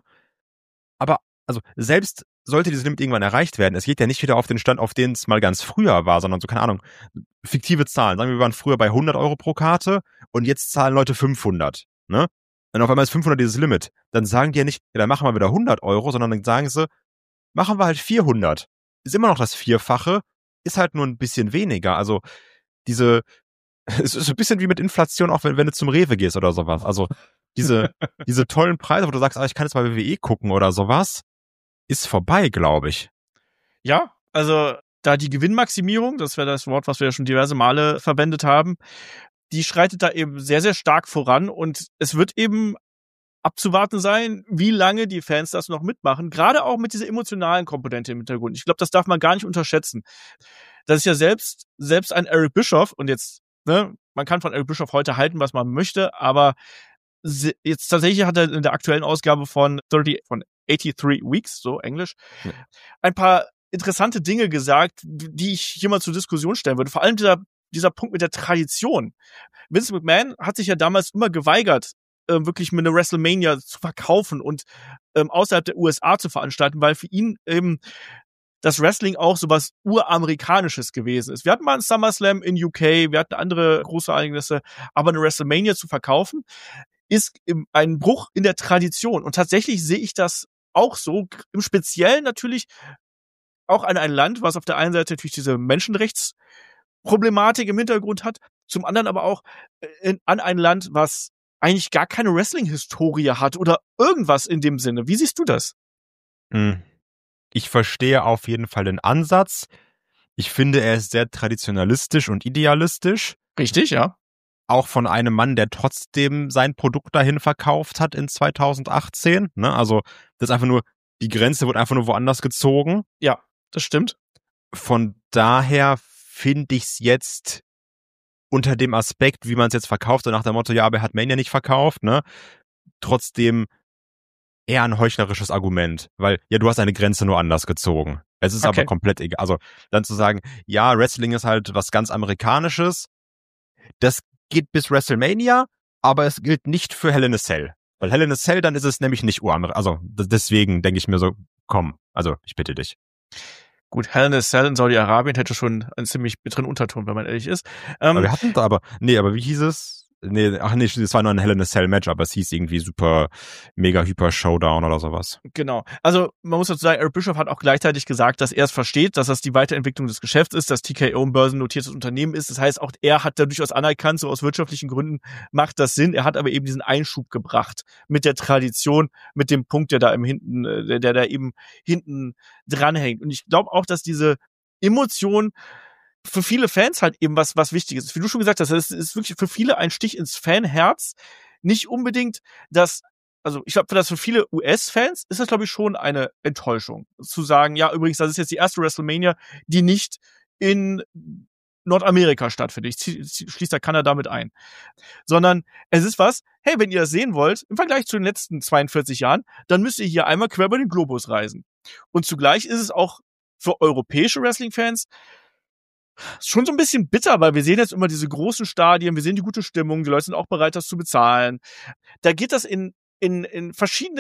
Aber, also, selbst sollte dieses Limit irgendwann erreicht werden, es geht ja nicht wieder auf den Stand, auf den es mal ganz früher war, sondern so, keine Ahnung, fiktive Zahlen. Sagen wir, wir waren früher bei hundert Euro pro Karte und jetzt zahlen Leute fünfhundert, ne? Und auf einmal ist fünfhundert dieses Limit. Dann sagen die ja nicht, ja, dann machen wir wieder hundert Euro, sondern dann sagen sie, machen wir halt vierhundert. Ist immer noch das Vierfache, ist halt nur ein bisschen weniger. Also, diese, es ist ein bisschen wie mit Inflation, auch wenn, wenn du zum Rewe gehst oder sowas. Also, diese, diese tollen Preise, wo du sagst, ah, ich kann jetzt mal W W E gucken oder sowas, ist vorbei, glaube ich.
Ja, also da die Gewinnmaximierung, das wäre das Wort, was wir ja schon diverse Male verwendet haben, die schreitet da eben sehr, sehr stark voran und es wird eben abzuwarten sein, wie lange die Fans das noch mitmachen, gerade auch mit dieser emotionalen Komponente im Hintergrund. Ich glaube, das darf man gar nicht unterschätzen. Das ist ja selbst, selbst ein Eric Bischoff und jetzt, ne, man kann von Eric Bischoff heute halten, was man möchte, aber jetzt tatsächlich hat er in der aktuellen Ausgabe von dreißig, von eighty-three Weeks, so Englisch, ja, ein paar interessante Dinge gesagt, die ich hier mal zur Diskussion stellen würde. Vor allem dieser, dieser Punkt mit der Tradition. Vince McMahon hat sich ja damals immer geweigert, äh, wirklich mit einer WrestleMania zu verkaufen und ähm, außerhalb der U S A zu veranstalten, weil für ihn eben das Wrestling auch sowas Uramerikanisches gewesen ist. Wir hatten mal einen SummerSlam in U K, wir hatten andere große Ereignisse, aber eine WrestleMania zu verkaufen, ist ein Bruch in der Tradition. Und tatsächlich sehe ich das auch so, im Speziellen natürlich auch an ein Land, was auf der einen Seite natürlich diese Menschenrechtsproblematik im Hintergrund hat, zum anderen aber auch in, an ein Land, was eigentlich gar keine Wrestling-Historie hat oder irgendwas in dem Sinne. Wie siehst du das?
Ich verstehe auf jeden Fall den Ansatz. Ich finde, er ist sehr traditionalistisch und idealistisch.
Richtig, ja.
Auch von einem Mann, der trotzdem sein Produkt dahin verkauft hat in zweitausendachtzehn. Ne? Also das ist einfach nur, die Grenze wird einfach nur woanders gezogen.
Ja, das stimmt.
Von daher finde ich es jetzt unter dem Aspekt, wie man es jetzt verkauft, so nach dem Motto, ja, aber er hat Mania nicht verkauft, ne? Trotzdem eher ein heuchlerisches Argument, weil, ja, du hast eine Grenze nur anders gezogen. Es ist
Okay.
aber komplett egal. Also dann zu sagen, ja, Wrestling ist halt was ganz Amerikanisches, das geht bis WrestleMania, aber es gilt nicht für Hell in a Cell. Weil Hell in a Cell, dann ist es nämlich nicht uramerikanisch. Also d- deswegen denke ich mir so, komm, also ich bitte dich.
Gut, Hell in a Cell in Saudi-Arabien hätte schon einen ziemlich bitteren Unterton, wenn man ehrlich ist. Ähm,
Aber wir hatten da aber, nee, aber wie hieß es? Nee, ach nee, es war nur ein Hell in a Cell Match, aber es hieß irgendwie super, mega hyper Showdown oder sowas.
Genau. Also man muss dazu sagen, Eric Bischoff hat auch gleichzeitig gesagt, dass er es versteht, dass das die Weiterentwicklung des Geschäfts ist, dass T K O ein börsennotiertes Unternehmen ist. Das heißt, auch er hat da durchaus anerkannt, so aus wirtschaftlichen Gründen macht das Sinn. Er hat aber eben diesen Einschub gebracht mit der Tradition, mit dem Punkt, der da im hinten, der, der da eben hinten dranhängt. Und ich glaube auch, dass diese Emotion für viele Fans halt eben was, was wichtig ist. Wie du schon gesagt hast, es ist wirklich für viele ein Stich ins Fanherz. Nicht unbedingt das, also ich glaube, für das für viele U S-Fans ist das, glaube ich, schon eine Enttäuschung. Zu sagen, ja, übrigens, das ist jetzt die erste WrestleMania, die nicht in Nordamerika stattfindet. Ich schließe da Kanada mit ein. Sondern es ist was, hey, wenn ihr das sehen wollt, im Vergleich zu den letzten zweiundvierzig Jahren, dann müsst ihr hier einmal quer über den Globus reisen. Und zugleich ist es auch für europäische Wrestling-Fans schon so ein bisschen bitter, weil wir sehen jetzt immer diese großen Stadien, wir sehen die gute Stimmung, die Leute sind auch bereit, das zu bezahlen. Da geht das in in in verschiedene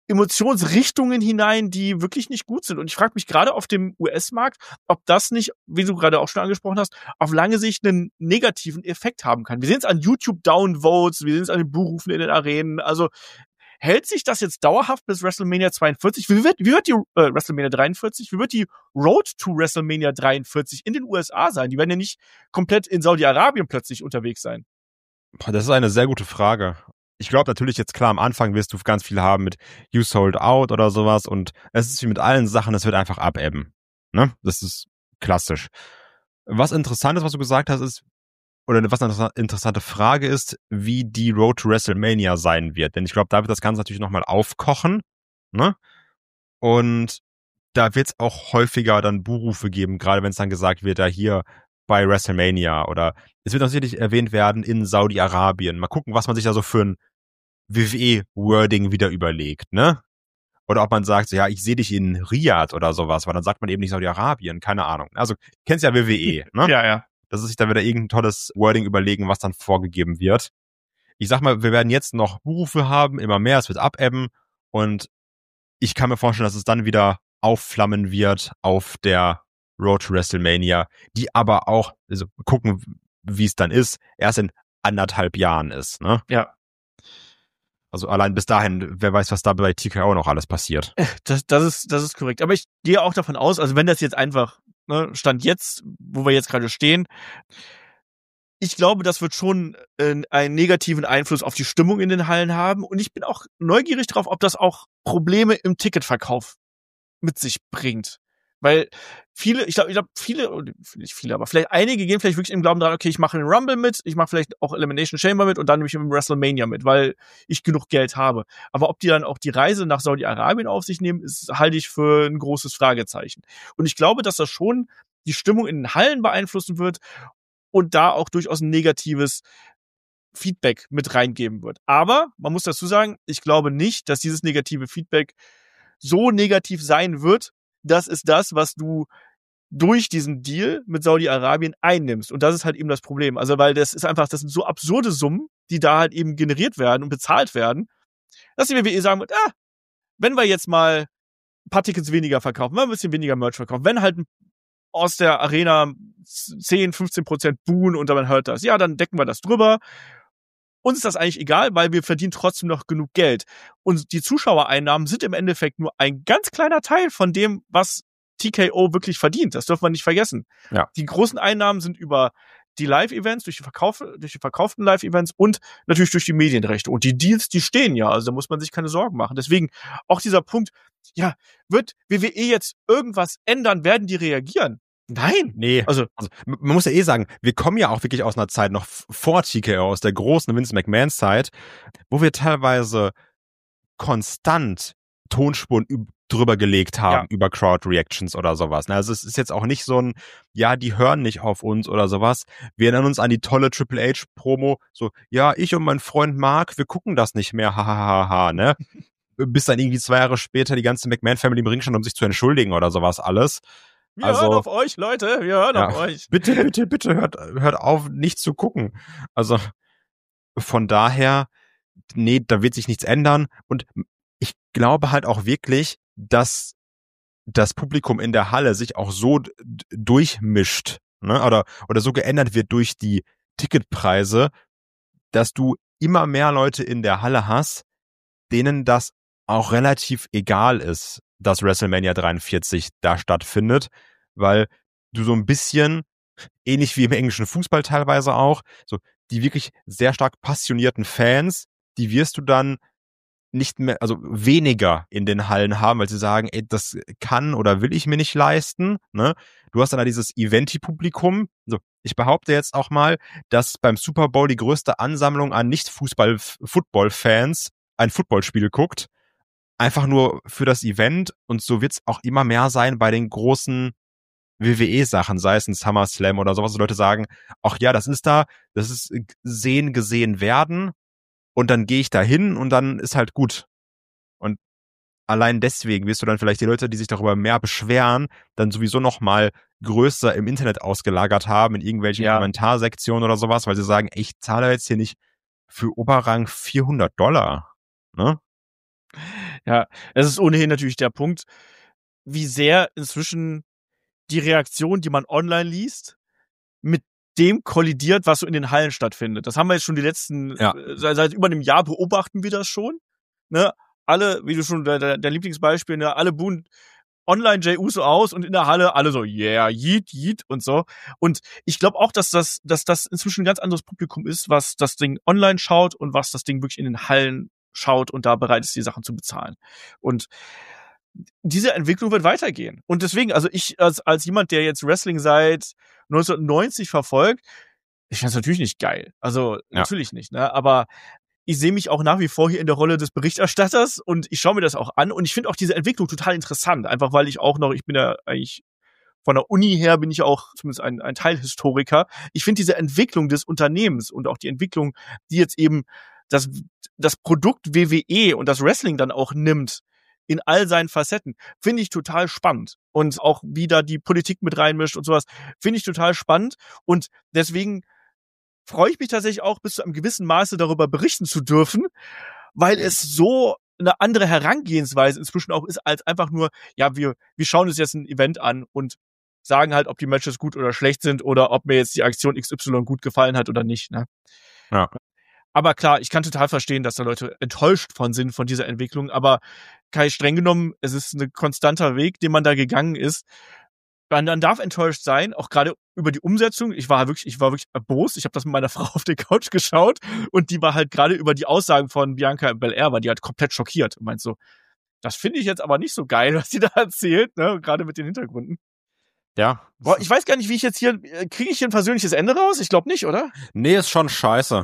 Emotionsrichtungen hinein, die wirklich nicht gut sind. Und ich frage mich gerade auf dem U S-Markt, ob das nicht, wie du gerade auch schon angesprochen hast, auf lange Sicht einen negativen Effekt haben kann. Wir sehen es an YouTube-Downvotes, wir sehen es an den Buchrufen in den Arenen. Also hält sich das jetzt dauerhaft bis WrestleMania zweiundvierzig? Wie wird, wie wird die äh, WrestleMania dreiundvierzig? Wie wird die Road to WrestleMania dreiundvierzig in den U S A sein? Die werden ja nicht komplett in Saudi-Arabien plötzlich unterwegs sein.
Boah, das ist eine sehr gute Frage. Ich glaube natürlich jetzt klar, am Anfang wirst du ganz viel haben mit You Sold Out oder sowas und es ist wie mit allen Sachen, es wird einfach abebben. Ne? Das ist klassisch. Was interessant ist, was du gesagt hast, ist, oder was eine interessante Frage ist, wie die Road to WrestleMania sein wird. Denn ich glaube, da wird das Ganze natürlich nochmal aufkochen. Ne? Und da wird es auch häufiger dann Buhrufe geben, gerade wenn es dann gesagt wird, da hier bei WrestleMania oder es wird natürlich erwähnt werden in Saudi-Arabien. Mal gucken, was man sich da so für ein W W E-Wording wieder überlegt, ne? Oder ob man sagt, so, ja, ich sehe dich in Riyadh oder sowas, weil dann sagt man eben nicht Saudi-Arabien, keine Ahnung. Also, kennst ja W W E, ne?
Ja, ja.
Dass es sich da wieder irgendein tolles Wording überlegen, was dann vorgegeben wird. Ich sag mal, wir werden jetzt noch Berufe haben, immer mehr, es wird abebben und ich kann mir vorstellen, dass es dann wieder aufflammen wird auf der Road to WrestleMania, die aber auch, also gucken, wie es dann ist, erst in anderthalb Jahren ist, ne?
Ja.
Also allein bis dahin, wer weiß, was da bei T K O noch alles passiert.
Das, das ist, das ist korrekt. Aber ich gehe auch davon aus, also wenn das jetzt einfach, ne, Stand jetzt, wo wir jetzt gerade stehen, ich glaube, das wird schon äh, einen negativen Einfluss auf die Stimmung in den Hallen haben. Und ich bin auch neugierig darauf, ob das auch Probleme im Ticketverkauf mit sich bringt. Weil viele, ich glaube, ich glaube, viele, nicht viele, aber vielleicht einige gehen vielleicht wirklich im Glauben daran, okay, ich mache den Rumble mit, ich mache vielleicht auch Elimination Chamber mit und dann nehme ich im WrestleMania mit, weil ich genug Geld habe. Aber ob die dann auch die Reise nach Saudi-Arabien auf sich nehmen, ist, halte ich für ein großes Fragezeichen. Und ich glaube, dass das schon die Stimmung in den Hallen beeinflussen wird und da auch durchaus ein negatives Feedback mit reingeben wird. Aber man muss dazu sagen, ich glaube nicht, dass dieses negative Feedback so negativ sein wird. Das ist das, was du durch diesen Deal mit Saudi-Arabien einnimmst. Und das ist halt eben das Problem. Also, weil das ist einfach, das sind so absurde Summen, die da halt eben generiert werden und bezahlt werden, dass die W W E sagen wird, ah, wenn wir jetzt mal ein paar Tickets weniger verkaufen, wenn wir ein bisschen weniger Merch verkaufen, wenn halt aus der Arena zehn, fünfzehn Prozent buhen und man hört das, ja, dann decken wir das drüber. Uns ist das eigentlich egal, weil wir verdienen trotzdem noch genug Geld. Und die Zuschauereinnahmen sind im Endeffekt nur ein ganz kleiner Teil von dem, was T K O wirklich verdient. Das dürfen wir nicht vergessen.
Ja.
Die großen Einnahmen sind über die Live-Events, durch die Verkauf, durch die verkauften Live-Events und natürlich durch die Medienrechte. Und die Deals, die stehen ja. Also da muss man sich keine Sorgen machen. Deswegen auch dieser Punkt, ja, wird W W E jetzt irgendwas ändern? Werden die reagieren? Nein.
Nee, also, also man muss ja eh sagen, wir kommen ja auch wirklich aus einer Zeit noch vor T K O, aus der großen Vince McMahon Zeit, wo wir teilweise konstant Tonspuren drüber gelegt haben, ja, über Crowd Reactions oder sowas. Also es ist jetzt auch nicht so ein, ja, die hören nicht auf uns oder sowas. Wir erinnern uns an die tolle Triple H Promo, so, ja, ich und mein Freund Mark, wir gucken das nicht mehr, hahaha, ne? Bis dann irgendwie zwei Jahre später die ganze McMahon Family im Ring stand, um sich zu entschuldigen oder sowas alles.
Wir
also,
hören auf euch, Leute, wir hören
ja,
auf euch.
Bitte, bitte, bitte, hört, hört auf, nicht zu gucken. Also von daher, nee, da wird sich nichts ändern. Und ich glaube halt auch wirklich, dass das Publikum in der Halle sich auch so d- durchmischt, ne, oder, oder so geändert wird durch die Ticketpreise, dass du immer mehr Leute in der Halle hast, denen das auch relativ egal ist, dass WrestleMania dreiundvierzig da stattfindet, weil du so ein bisschen, ähnlich wie im englischen Fußball teilweise auch, so die wirklich sehr stark passionierten Fans, die wirst du dann nicht mehr, also weniger in den Hallen haben, weil sie sagen, ey, das kann oder will ich mir nicht leisten, ne? Du hast dann da dieses Eventi-Publikum. So, ich behaupte jetzt auch mal, dass beim Super Bowl die größte Ansammlung an Nicht-Fußball-Football-Fans ein Footballspiel guckt, einfach nur für das Event, und so wird's auch immer mehr sein bei den großen W W E-Sachen, sei es ein SummerSlam oder sowas, wo Leute sagen, ach ja, das ist da, das ist sehen, gesehen werden, und dann gehe ich da hin und dann ist halt gut. Und allein deswegen wirst du dann vielleicht die Leute, die sich darüber mehr beschweren, dann sowieso noch mal größer im Internet ausgelagert haben, in irgendwelchen
Ja.
Kommentarsektionen oder sowas, weil sie sagen, ey, ich zahle jetzt hier nicht für Oberrang vierhundert Dollar, ne?
Ja, es ist ohnehin natürlich der Punkt, wie sehr inzwischen die Reaktion, die man online liest, mit dem kollidiert, was so in den Hallen stattfindet. Das haben wir jetzt schon die letzten,
Ja.
seit, seit über einem Jahr beobachten wir das schon. Ne? Alle, wie du schon, der, der Lieblingsbeispiel, ne? Alle buhen online Jey Uso aus und in der Halle alle so, yeah, yeet, yeet und so. Und ich glaube auch, dass das, dass das inzwischen ein ganz anderes Publikum ist, was das Ding online schaut und was das Ding wirklich in den Hallen schaut und da bereit ist, die Sachen zu bezahlen. Und diese Entwicklung wird weitergehen. Und deswegen, also ich als, als jemand, der jetzt Wrestling seit neunzehnhundertneunzig verfolgt, ich finde es natürlich nicht geil. Also ja. natürlich nicht, ne? Aber ich sehe mich auch nach wie vor hier in der Rolle des Berichterstatters und ich schaue mir das auch an und ich finde auch diese Entwicklung total interessant, einfach weil ich auch noch, ich bin ja eigentlich von der Uni her bin ich auch zumindest ein, ein Teilhistoriker. Ich finde diese Entwicklung des Unternehmens und auch die Entwicklung, die jetzt eben das, das Produkt W W E und das Wrestling dann auch nimmt, in all seinen Facetten, finde ich total spannend. Und auch wie da die Politik mit reinmischt und sowas, finde ich total spannend. Und deswegen freue ich mich tatsächlich auch bis zu einem gewissen Maße darüber berichten zu dürfen, weil es so eine andere Herangehensweise inzwischen auch ist, als einfach nur, ja, wir, wir schauen uns jetzt ein Event an und sagen halt, ob die Matches gut oder schlecht sind oder ob mir jetzt die Aktion X Y gut gefallen hat oder nicht. Ne?
Ja.
Aber klar, ich kann total verstehen, dass da Leute enttäuscht von sind von dieser Entwicklung, aber Kai, streng genommen, es ist ein konstanter Weg, den man da gegangen ist. Man, man darf enttäuscht sein, auch gerade über die Umsetzung. Ich war wirklich, ich war wirklich erbost. Ich habe das mit meiner Frau auf der Couch geschaut und die war halt gerade über die Aussagen von Bianca Belair, war die halt komplett schockiert und meint so, das finde ich jetzt aber nicht so geil, was die da erzählt, ne, gerade mit den Hintergründen.
Ja.
Boah, ich weiß gar nicht, wie ich jetzt hier, kriege ich hier ein persönliches Ende raus? Ich glaube nicht, oder?
Nee, ist schon scheiße.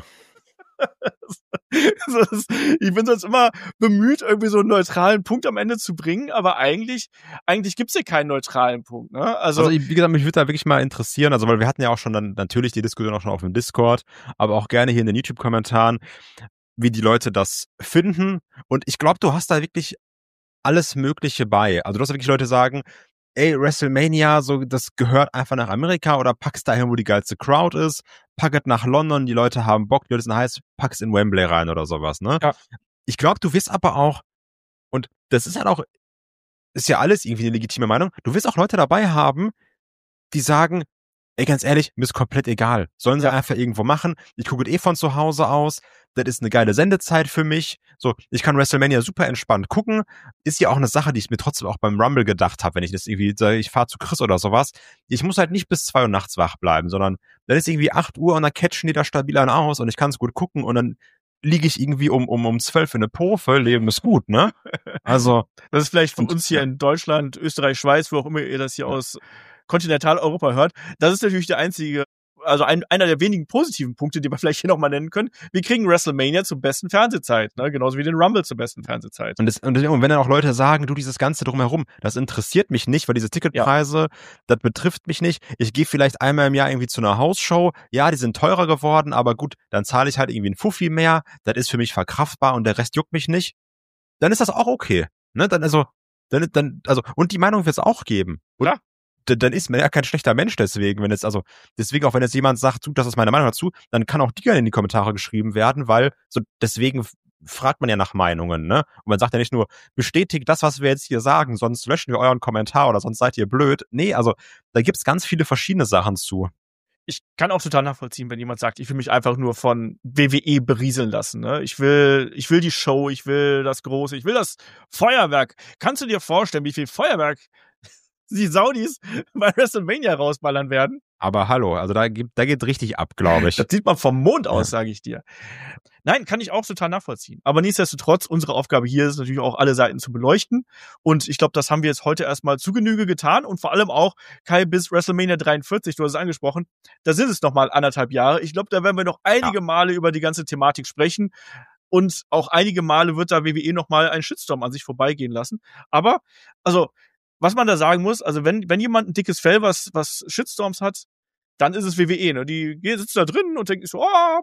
Ich bin sonst immer bemüht, irgendwie so einen neutralen Punkt am Ende zu bringen, aber eigentlich, eigentlich gibt's hier keinen neutralen Punkt, ne? Also,
also wie gesagt, mich würde da wirklich mal interessieren, also weil wir hatten ja auch schon dann natürlich die Diskussion auch schon auf dem Discord, aber auch gerne hier in den YouTube-Kommentaren, wie die Leute das finden. Und ich glaube, du hast da wirklich alles Mögliche bei. Also du hast wirklich Leute sagen, ey, WrestleMania, so, das gehört einfach nach Amerika oder pack's dahin, wo die geilste Crowd ist, pack es nach London, die Leute haben Bock, die Leute sind heiß, pack's in Wembley rein oder sowas, ne?
Ja.
Ich glaube, du wirst aber auch, und das ist halt auch, ist ja alles irgendwie eine legitime Meinung, du wirst auch Leute dabei haben, die sagen, ey, ganz ehrlich, mir ist komplett egal. Sollen sie ja. einfach irgendwo machen. Ich gucke eh von zu Hause aus. Das ist eine geile Sendezeit für mich. So, ich kann WrestleMania super entspannt gucken. Ist ja auch eine Sache, die ich mir trotzdem auch beim Rumble gedacht habe, wenn ich das irgendwie sage, ich fahre zu Chris oder sowas. Ich muss halt nicht bis zwei Uhr nachts wach bleiben, sondern dann ist irgendwie acht Uhr und dann catchen die da stabil an aus und ich kann es gut gucken und dann liege ich irgendwie um um um zwölf in eine Pofe, Leben ist gut, ne? Also
das ist vielleicht für uns hier in Deutschland, Österreich, Schweiz, wo auch immer ihr das hier ja. aus Kontinentaleuropa hört. Das ist natürlich der einzige, also ein, einer der wenigen positiven Punkte, die wir vielleicht hier nochmal nennen können. Wir kriegen WrestleMania zur besten Fernsehzeit, ne? Genauso wie den Rumble zur besten Fernsehzeit.
Und, das, und wenn dann auch Leute sagen, du, dieses Ganze drumherum, das interessiert mich nicht, weil diese Ticketpreise, ja. das betrifft mich nicht. Ich gehe vielleicht einmal im Jahr irgendwie zu einer Hausshow. Ja, die sind teurer geworden, aber gut, dann zahle ich halt irgendwie einen Fuffi mehr. Das ist für mich verkraftbar und der Rest juckt mich nicht. Dann ist das auch okay. Ne? Dann also, dann, dann, also, und die Meinung wird es auch geben. Und
ja.
dann ist man ja kein schlechter Mensch deswegen, wenn jetzt, also, deswegen auch wenn jetzt jemand sagt, du, das ist meine Meinung dazu, dann kann auch die gerne in die Kommentare geschrieben werden, weil, so, deswegen fragt man ja nach Meinungen, ne? Und man sagt ja nicht nur, bestätigt das, was wir jetzt hier sagen, sonst löschen wir euren Kommentar oder sonst seid ihr blöd. Nee, also, da gibt's ganz viele verschiedene Sachen zu.
Ich kann auch total nachvollziehen, wenn jemand sagt, ich will mich einfach nur von W W E berieseln lassen, ne? Ich will, ich will die Show, ich will das Große, ich will das Feuerwerk. Kannst du dir vorstellen, wie viel Feuerwerk die Saudis bei WrestleMania rausballern werden?
Aber hallo, also da gibt, da geht richtig ab, glaube ich.
Das sieht man vom Mond aus,
ja.
sage ich dir. Nein, kann ich auch total nachvollziehen. Aber nichtsdestotrotz, unsere Aufgabe hier ist natürlich auch, alle Seiten zu beleuchten. Und ich glaube, das haben wir jetzt heute erstmal zu Genüge getan. Und vor allem auch, Kai, bis WrestleMania dreiundvierzig, du hast es angesprochen, da sind es noch mal anderthalb Jahre. Ich glaube, da werden wir noch einige ja. Male über die ganze Thematik sprechen. Und auch einige Male wird da W W E noch mal einen Shitstorm an sich vorbeigehen lassen. Aber, also, was man da sagen muss, also wenn wenn jemand ein dickes Fell, was was Shitstorms hat, dann ist es W W E, ne? Die sitzt da drin und denkt so, oh,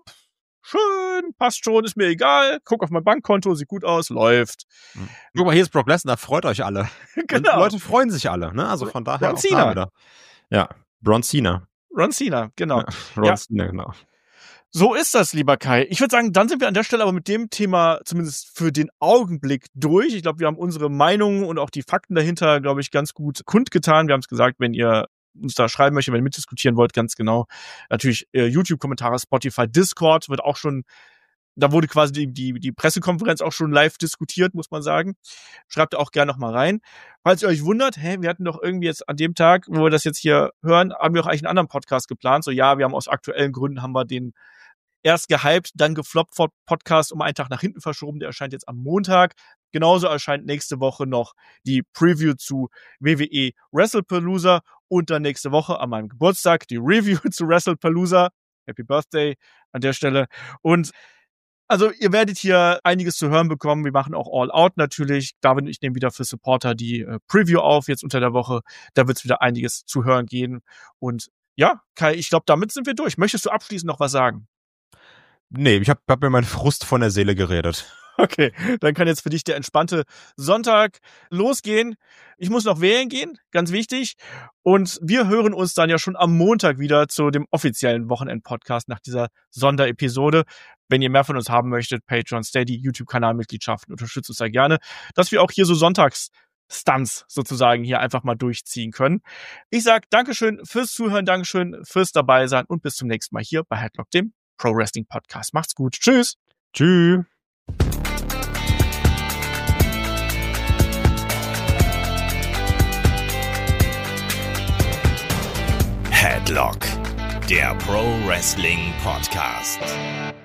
schön, passt schon, ist mir egal, guck auf mein Bankkonto, sieht gut aus, läuft.
Mhm. Guck mal, hier ist Brock Lesnar, freut euch alle.
Genau.
Und die Leute freuen sich alle, ne? Also von daher
Ron Cena.
Ja, Ron Cena.
Ron Cena, genau.
Ja, Ron
ja.
Cena, genau.
So ist das, lieber Kai. Ich würde sagen, dann sind wir an der Stelle aber mit dem Thema zumindest für den Augenblick durch. Ich glaube, wir haben unsere Meinungen und auch die Fakten dahinter, glaube ich, ganz gut kundgetan. Wir haben es gesagt, wenn ihr uns da schreiben möchtet, wenn ihr mitdiskutieren wollt, ganz genau. Natürlich äh, YouTube-Kommentare, Spotify, Discord wird auch schon, da wurde quasi die, die, die Pressekonferenz auch schon live diskutiert, muss man sagen. Schreibt auch gerne noch mal rein. Falls ihr euch wundert, hä, wir hatten doch irgendwie jetzt an dem Tag, wo wir das jetzt hier hören, haben wir auch eigentlich einen anderen Podcast geplant. So, ja, wir haben aus aktuellen Gründen haben wir den erst gehypt, dann gefloppt Podcast um einen Tag nach hinten verschoben. Der erscheint jetzt am Montag. Genauso erscheint nächste Woche noch die Preview zu W W E WrestlePalooza und dann nächste Woche an meinem Geburtstag die Review zu WrestlePalooza. Happy Birthday an der Stelle. Und also ihr werdet hier einiges zu hören bekommen. Wir machen auch All Out natürlich. David und ich nehmen wieder für Supporter die äh, Preview auf, jetzt unter der Woche. Da wird es wieder einiges zu hören gehen. Und ja, Kai, ich glaube, damit sind wir durch. Möchtest du abschließend noch was sagen?
Nee, ich habe hab mir meinen Frust von der Seele geredet.
Okay, dann kann jetzt für dich der entspannte Sonntag losgehen. Ich muss noch wählen gehen, ganz wichtig. Und wir hören uns dann ja schon am Montag wieder zu dem offiziellen Wochenend-Podcast nach dieser Sonderepisode. Wenn ihr mehr von uns haben möchtet, Patreon, Steady, YouTube-Kanalmitgliedschaften, unterstützt uns sehr gerne, dass wir auch hier so Sonntags-Stunts sozusagen hier einfach mal durchziehen können. Ich sag Dankeschön fürs Zuhören, Dankeschön fürs dabei sein und bis zum nächsten Mal hier bei Headlock, dem Pro Wrestling Podcast. Macht's gut. Tschüss.
Tschüss.
Headlock, der Pro Wrestling Podcast.